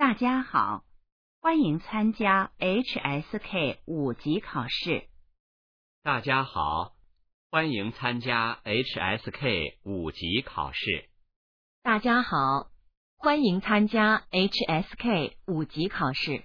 大家好，欢迎参加 HSK 5级考试。 大家好，欢迎参加 HSK 5级考试。 大家好，欢迎参加 HSK 5级考试。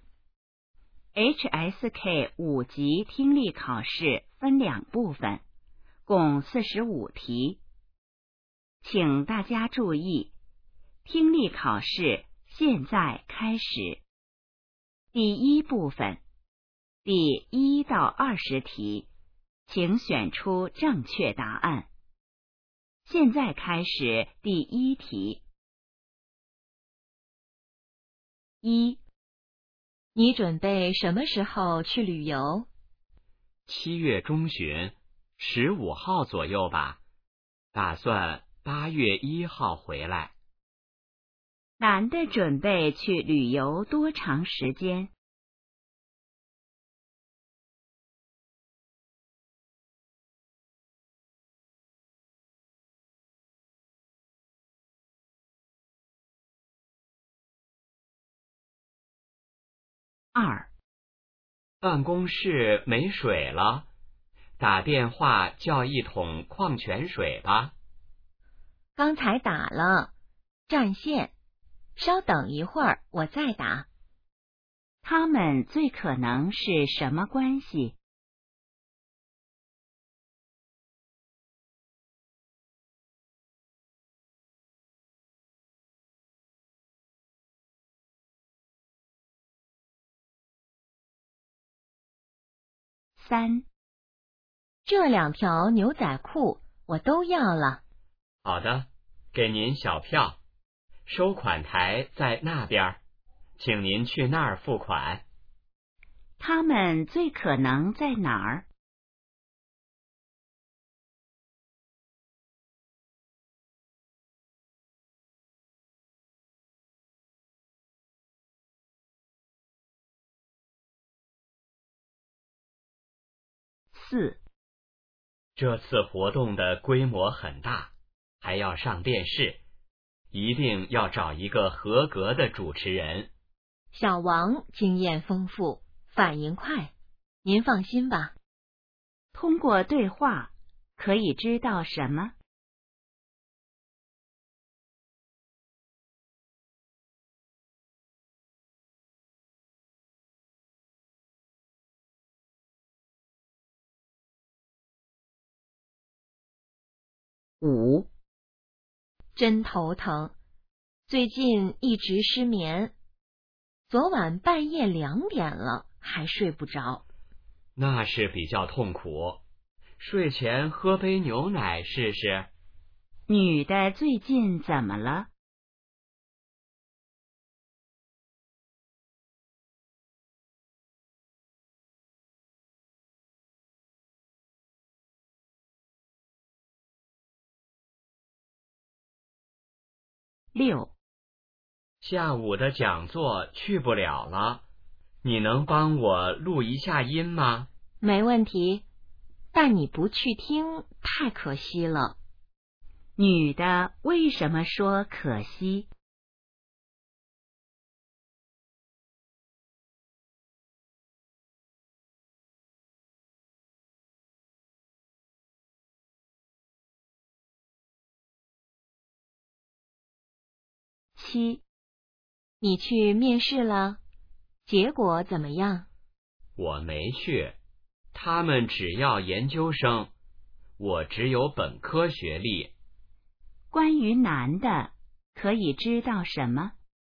HSK 5级听力考试分2部分，共45题。请大家注意，听力考试现在开始。第1部分，第1到20题，请选出正确答案。现在开始第1题。1. 你准备什么时候去旅游 ？7月中旬，15号左右吧，打算8月1号回来。 男的准备去旅游多长时间？2. 办公室没水了，打电话叫一桶矿泉水吧。 刚才打了，占线，稍等一会儿我再打。 他们最可能是什么关系？3. 这2条牛仔裤我都要了。 好的，给您小票，收款台在那边，请您去那儿付款。 他们最可能在哪儿？4. 这次活动的规模很大，还要上电视，一定要找一个合格的主持人。 小王经验丰富，反应快，您放心吧。 通过对话可以知道什么？5. 真头疼，最近一直失眠，昨晚半夜2点了还睡不着。 那是比较痛苦，睡前喝杯牛奶试试。 女的最近怎么了？6. 下午的讲座去不了了，你能帮我录一下音吗？ 没问题，但你不去听太可惜了。 女的为什么说可惜？7. 你去面试了，结果怎么样？ 我没去，他们只要研究生，我只有本科学历。 关于男的可以知道什么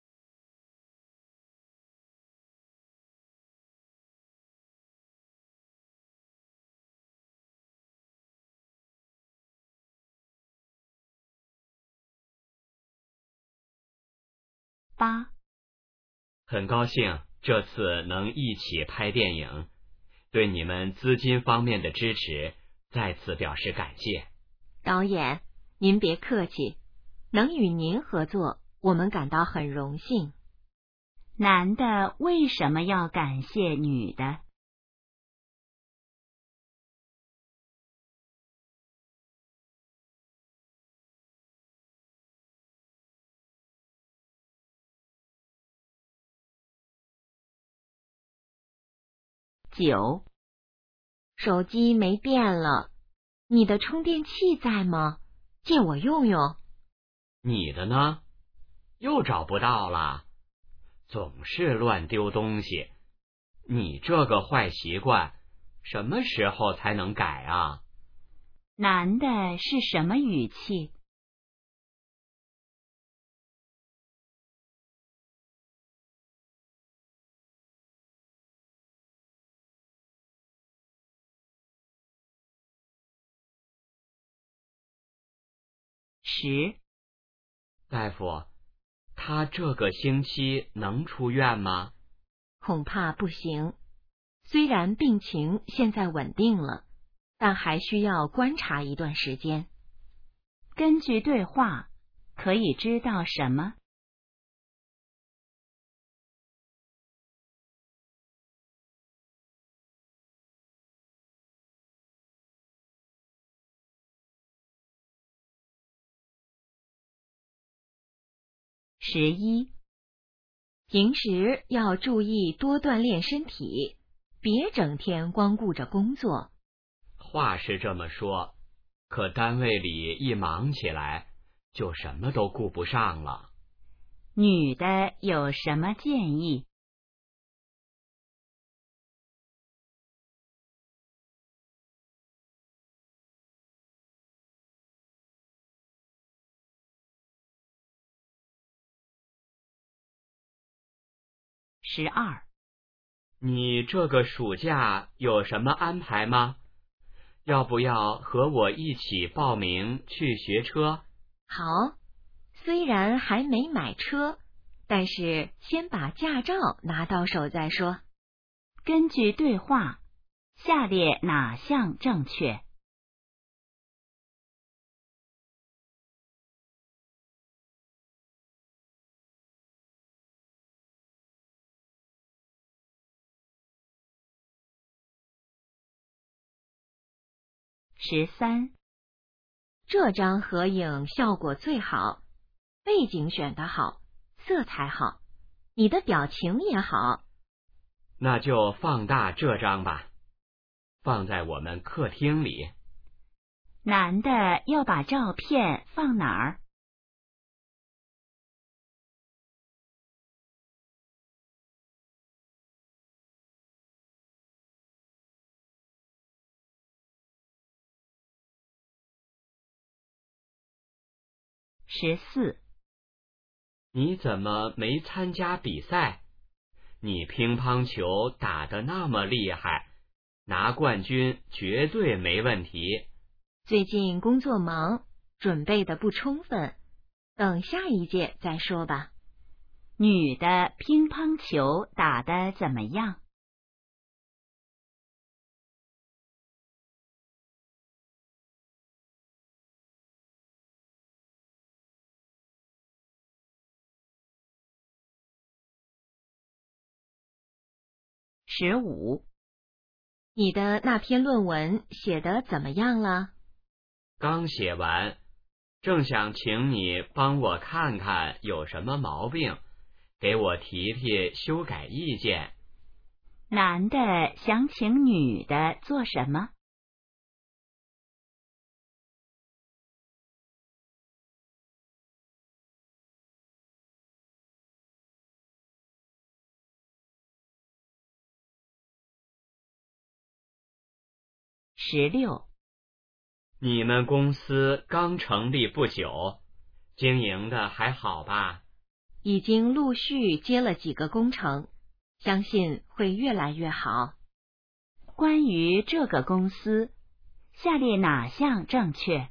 ？8. 很高兴这次能一起拍电影，对你们资金方面的支持再次表示感谢。 导演，您别客气，能与您合作，我们感到很荣幸。 男的为什么要感谢女的？ 9. 手机没电了，你的充电器在吗？借我用用。 你的呢？又找不到了，总是乱丢东西。你这个坏习惯，什么时候才能改啊？ 男的是什么语气？10. 大夫，他这个星期能出院吗？ 恐怕不行。虽然病情现在稳定了，但还需要观察一段时间。 根据对话，可以知道什么？11. 平时要注意多锻炼身体，别整天光顾着工作。 话是这么说，可单位里一忙起来，就什么都顾不上了。 女的有什么建议？12. 你这个暑假有什么安排吗？要不要和我一起报名去学车？ 好，虽然还没买车，但是先把驾照拿到手再说。 根据对话，下列哪项正确？13. 这张合影效果最好，背景选得好，色彩好，你的表情也好。 那就放大这张吧，放在我们客厅里。 男的要把照片放哪儿？14. 你怎么没参加比赛？你乒乓球打得那么厉害，拿冠军绝对没问题。 最近工作忙，准备的不充分，等下一届再说吧。 女的乒乓球打得怎么样？15. 你的那篇论文写得怎么样了？ 刚写完，正想请你帮我看看有什么毛病，给我提提修改意见。 男的想请女的做什么？16. 你们公司刚成立不久，经营的还好吧？ 已经陆续接了几个工程，相信会越来越好。 关于这个公司，下列哪项正确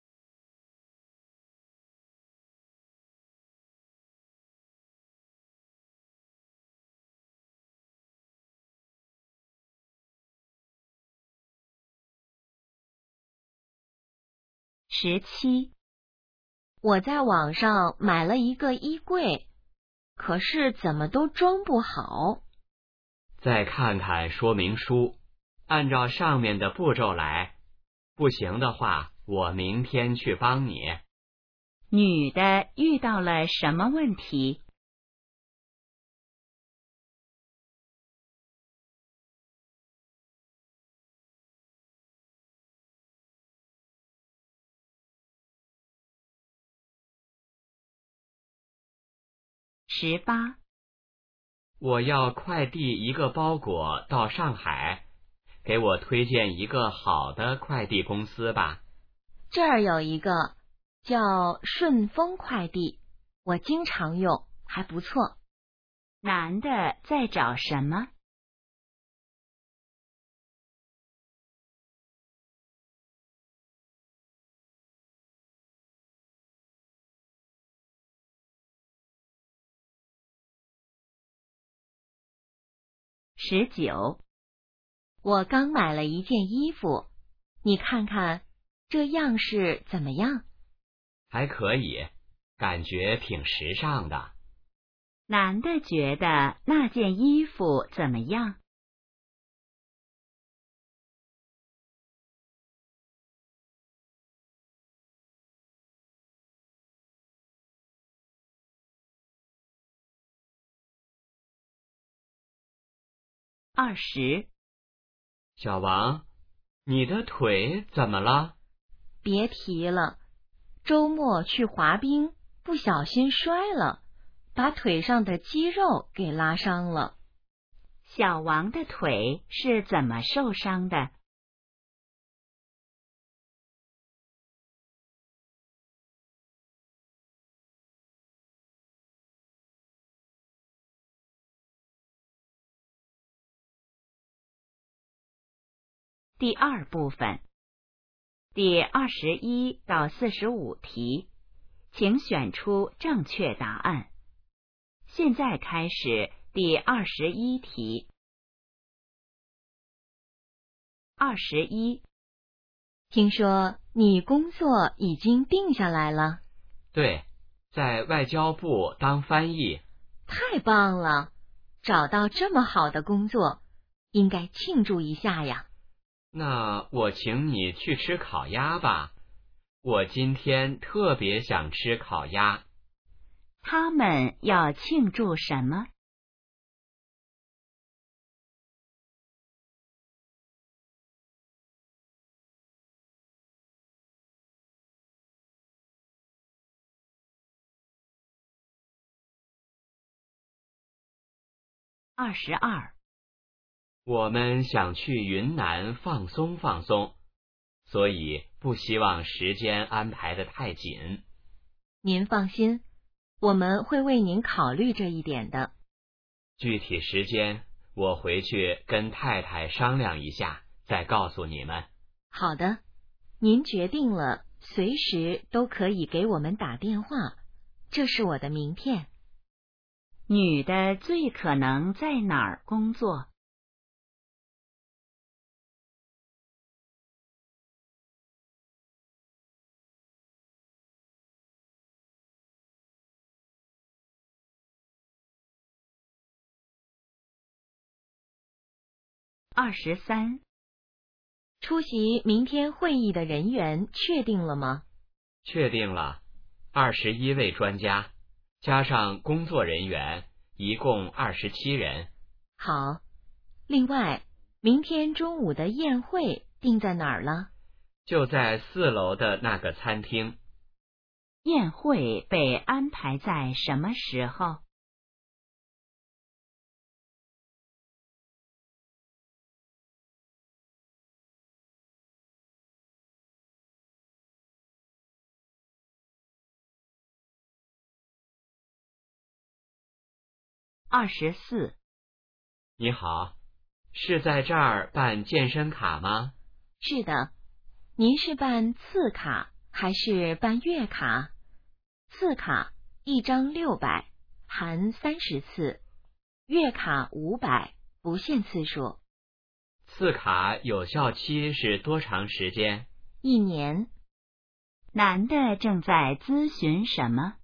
？17. 我在网上买了一个衣柜，可是怎么都装不好。 再看看说明书，按照上面的步骤来，不行的话，我明天去帮你。 女的遇到了什么问题 18， 我要快递一个包裹到上海，给我推荐一个好的快递公司吧。 这儿有一个叫顺丰快递，我经常用，还不错。 男的在找什么？19， 我刚买了一件衣服，你看看这样式怎么样？ 还可以，感觉挺时尚的。 男的觉得那件衣服怎么样？20， 小王，你的腿怎么了？ 别提了，周末去滑冰，不小心摔了，把腿上的肌肉给拉伤了。 小王的腿是怎么受伤的第二部分，第21到45题，请选出正确答案。现在开始第21题。21， 听说你工作已经定下来了？ 对，在外交部当翻译。 太棒了，找到这么好的工作，应该庆祝一下呀。 那我请你去吃烤鸭吧，我今天特别想吃烤鸭。 他们要庆祝什么？22， 我们想去云南放松放松，所以不希望时间安排得太紧。 您放心，我们会为您考虑这一点的。 具体时间我回去跟太太商量一下，再告诉你们。 好的，您决定了，随时都可以给我们打电话，这是我的名片。 女的最可能在哪儿工作？23， 出席明天会议的人员确定了吗？ 确定了，21位专家，加上工作人员，一共27人。 好，另外，明天中午的宴会定在哪儿了？ 就在4楼的那个餐厅。 宴会被安排在什么时候？24， 你好，是在这儿办健身卡吗？ 是的，您是办次卡还是办月卡？次卡1张600，含30次；月卡500，不限次数。 次卡有效期是多长时间 ？1年。 男的正在咨询什么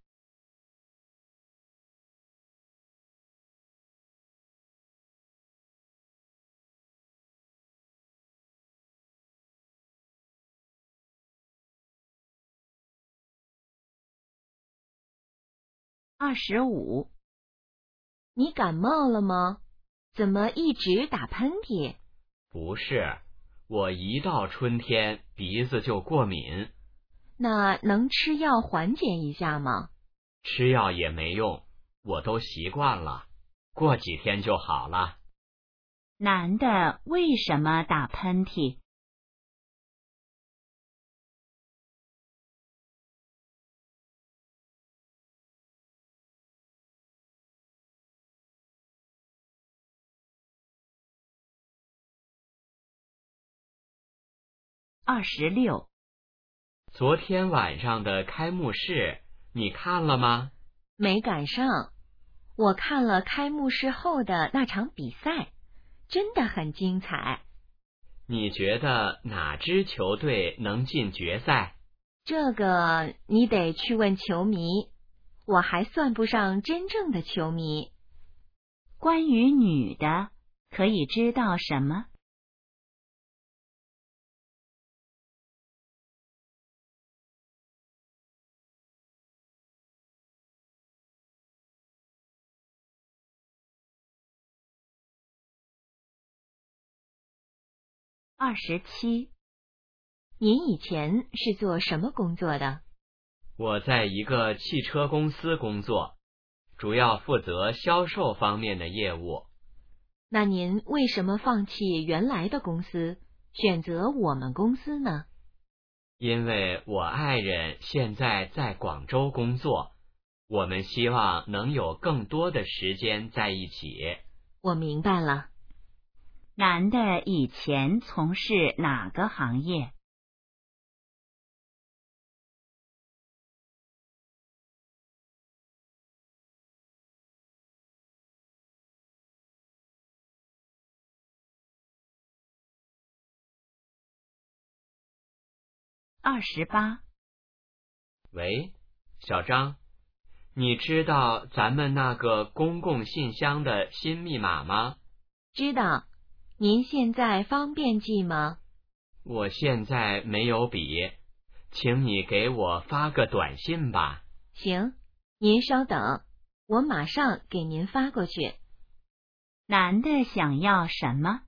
？25， 你感冒了吗？怎么一直打喷嚏？ 不是，我一到春天鼻子就过敏。 那能吃药缓解一下吗？ 吃药也没用， 我都习惯了，过几天就好了。 男的为什么打喷嚏？26。 昨天晚上的开幕式你看了吗？ 没赶上，我看了开幕式后的那场比赛，真的很精彩。 你觉得哪支球队能进决赛？ 这个你得去问球迷，我还算不上真正的球迷。 关于女的，可以知道什么？27。 您以前是做什么工作的？ 我在一个汽车公司工作，主要负责销售方面的业务。 那您为什么放弃原来的公司，选择我们公司呢？ 因为我爱人现在在广州工作，我们希望能有更多的时间在一起。 我明白了。 男的以前从事哪个行业？28。 喂，小张，你知道咱们那个公共信箱的新密码吗？ 知道。您现在方便记吗？ 我现在没有笔，请你给我发个短信吧。 行，您稍等，我马上给您发过去。 男的想要什么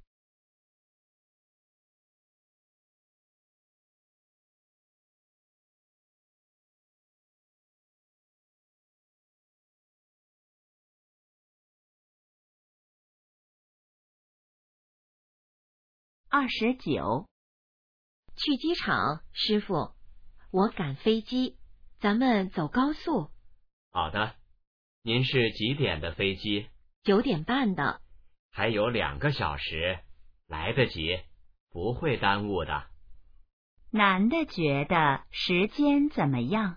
？29。 去机场，师傅，我赶飞机，咱们走高速。 好的，您是几点的飞机 ？9点半的。 还有2个小时，来得及，不会耽误的。 男的觉得时间怎么样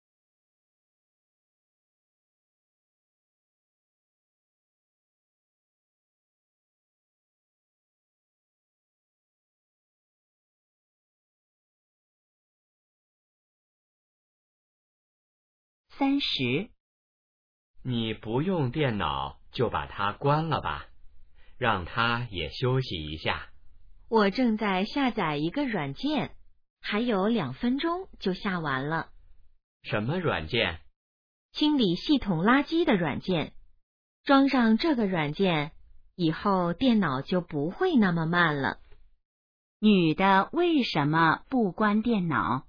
？30。 你不用电脑就把它关了吧，让它也休息一下。 我正在下载一个软件，还有2分钟就下完了。 什么软件？ 清理系统垃圾的软件。装上这个软件，以后电脑就不会那么慢了。 女的为什么不关电脑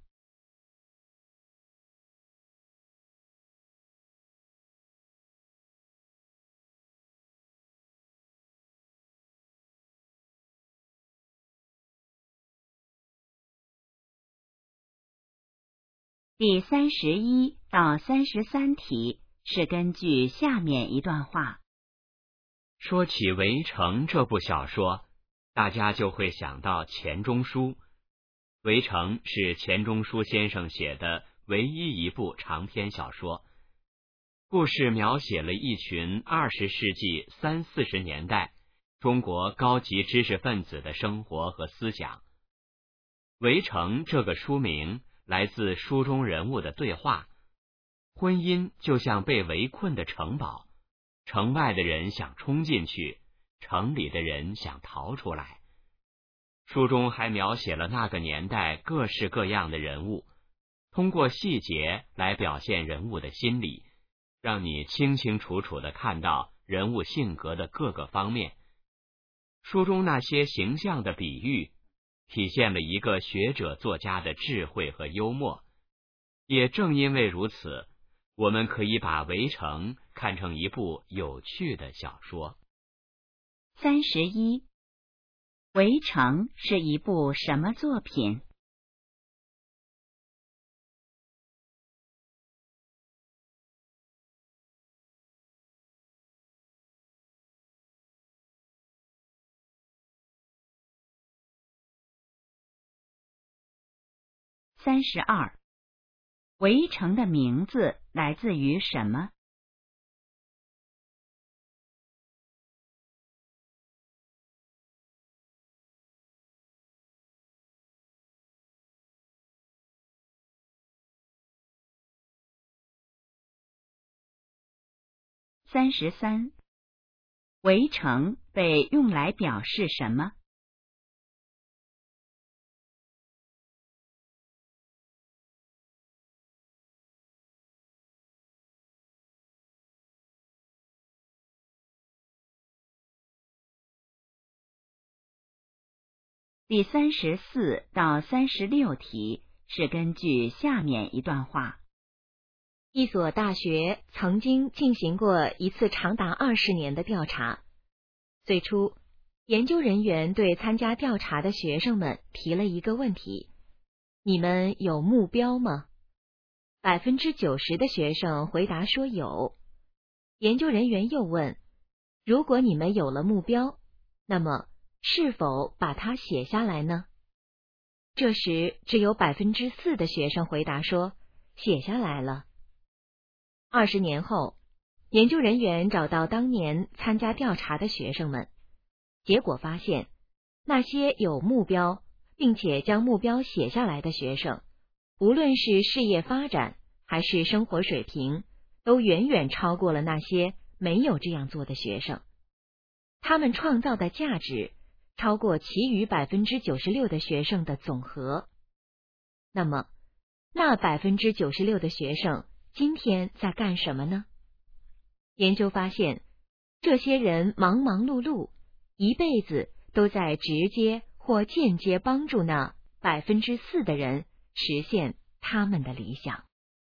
第31到33题是根据下面一段话。 说起《围城》这部小说，大家就会想到钱钟书。《围城》是钱钟书先生写的唯一一部长篇小说，故事描写了一群20世纪30、40年代中国高级知识分子的生活和思想。《围城》这个书名来自书中人物的对话。婚姻就像被围困的城堡，城外的人想冲进去，城里的人想逃出来。书中还描写了那个年代各式各样的人物，通过细节来表现人物的心理，让你清清楚楚地看到人物性格的各个方面。书中那些形象的比喻，体现了一个学者作家的智慧和幽默。也正因为如此， 我们可以把《围城》看成一部有趣的小说。 31，围城是一部什么作品？32，围城的名字来自于什么？33，围城被用来表示什么第34到36题是根据下面一段话。 一所大学曾经进行过一次长达20年的调查。最初，研究人员对参加调查的学生们提了一个问题：你们有目标吗？90%的学生回答说有。研究人员又问：如果你们有了目标，那么是否把它写下来呢？这时只有4%的学生回答说写下来了。20年后，研究人员找到当年参加调查的学生们，结果发现，那些有目标并且将目标写下来的学生，无论是事业发展还是生活水平，都远远超过了那些没有这样做的学生。他们创造的价值超过其余96%的学生的总和。那么，那96%的学生今天在干什么呢？研究发现，这些人忙忙碌碌，一辈子都在直接或间接帮助那4%的人实现他们的理想。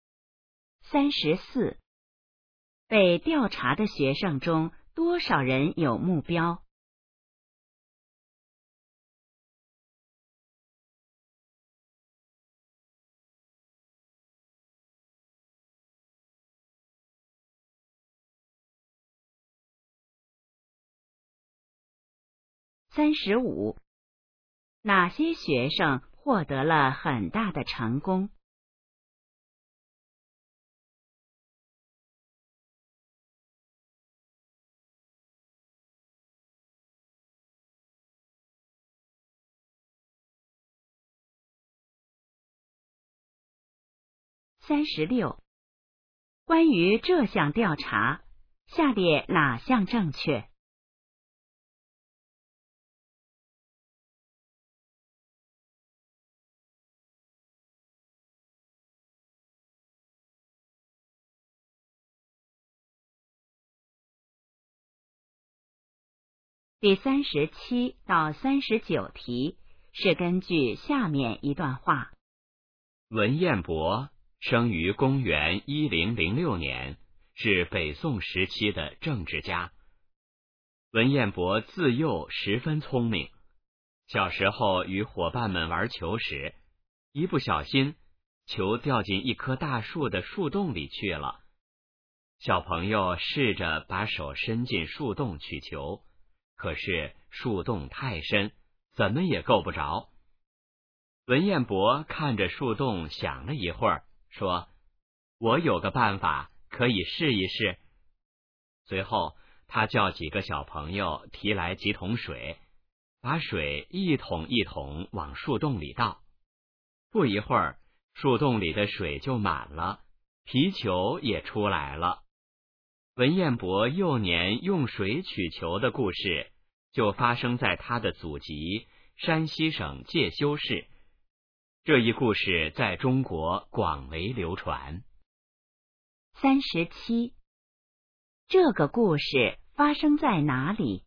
34，被调查的学生中多少人有目标？35，哪些学生获得了很大的成功？36，关于这项调查，下列哪项正确第37到39题是根据下面一段话。 文彦博生于公元1006年，是北宋时期的政治家。文彦博自幼十分聪明，小时候与伙伴们玩球时，一不小心，球掉进一棵大树的树洞里去了。小朋友试着把手伸进树洞取球，可是树洞太深，怎么也够不着。文彦博看着树洞想了一会儿，说：我有个办法，可以试一试。随后他叫几个小朋友提来几桶水，把水一桶一桶往树洞里倒。不一会儿，树洞里的水就满了，皮球也出来了。文彦博幼年用水取球的故事，就发生在他的祖籍山西省介休市。这一故事在中国广为流传。 37，这个故事发生在哪里？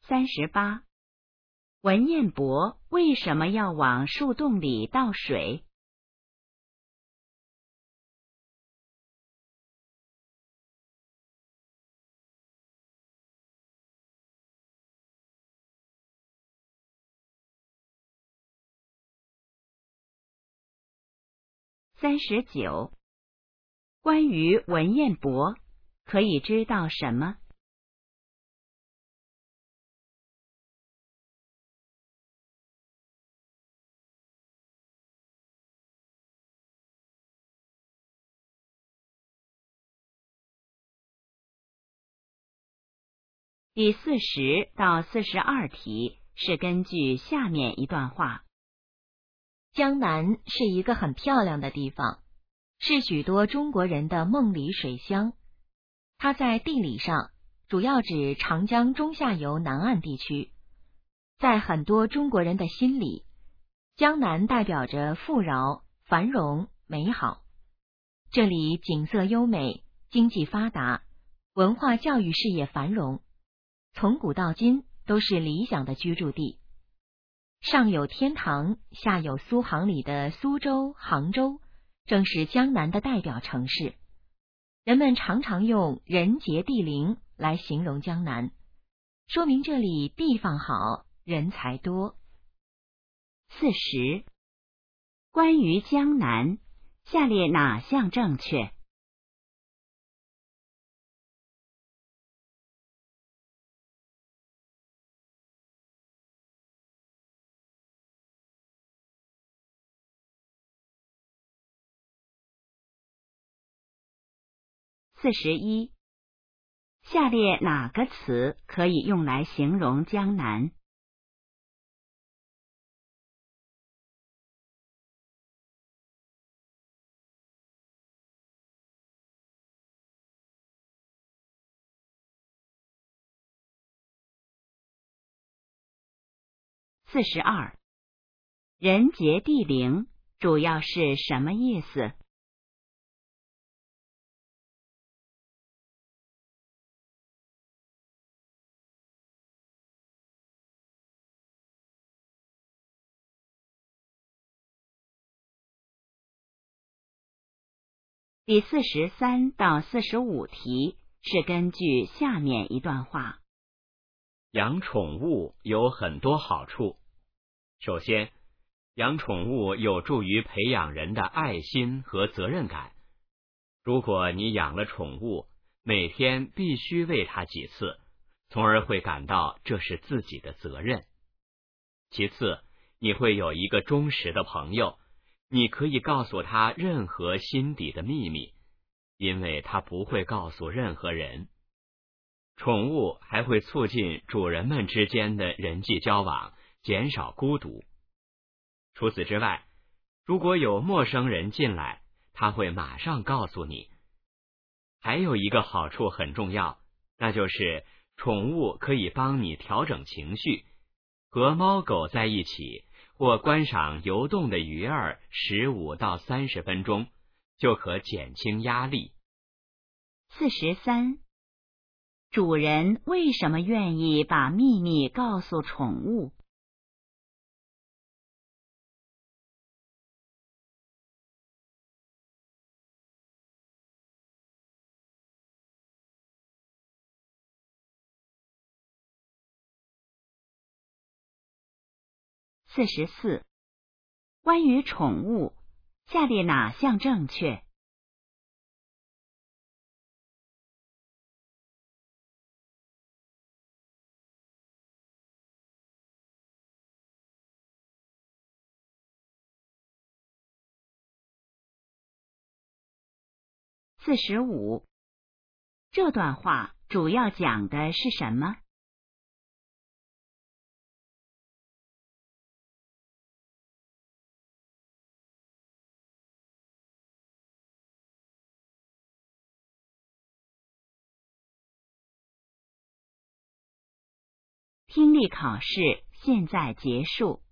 38. 文彦博为什么要往树洞里倒水？39. 关于文彦博可以知道什么第40到42题是根据下面一段话。 江南是一个很漂亮的地方，是许多中国人的梦里水乡。它在地理上主要指长江中下游南岸地区。在很多中国人的心里，江南代表着富饶、繁荣、美好。这里景色优美，经济发达，文化教育事业繁荣，从古到今都是理想的居住地。上有天堂，下有苏杭里的苏州、杭州，正是江南的代表城市。人们常常用人杰地灵来形容江南，说明这里地方好，人才多。 40. 关于江南，下列哪项正确？41. 下列哪个词可以用来形容江南？42. 人杰地灵主要是什么意思第43到45题是根据下面一段话。 养宠物有很多好处。首先，养宠物有助于培养人的爱心和责任感。如果你养了宠物，每天必须喂它几次，从而会感到这是自己的责任。其次，你会有一个忠实的朋友，你可以告诉他任何心底的秘密，因为他不会告诉任何人。宠物还会促进主人们之间的人际交往，减少孤独。除此之外，如果有陌生人进来，他会马上告诉你。还有一个好处很重要，那就是宠物可以帮你调整情绪，和猫狗在一起，或观赏游动的鱼儿15到30分钟，就可减轻压力。 43. 主人为什么愿意把秘密告诉宠物？44. 关于宠物，下列哪项正确？45. 这段话主要讲的是什么听力考试现在结束。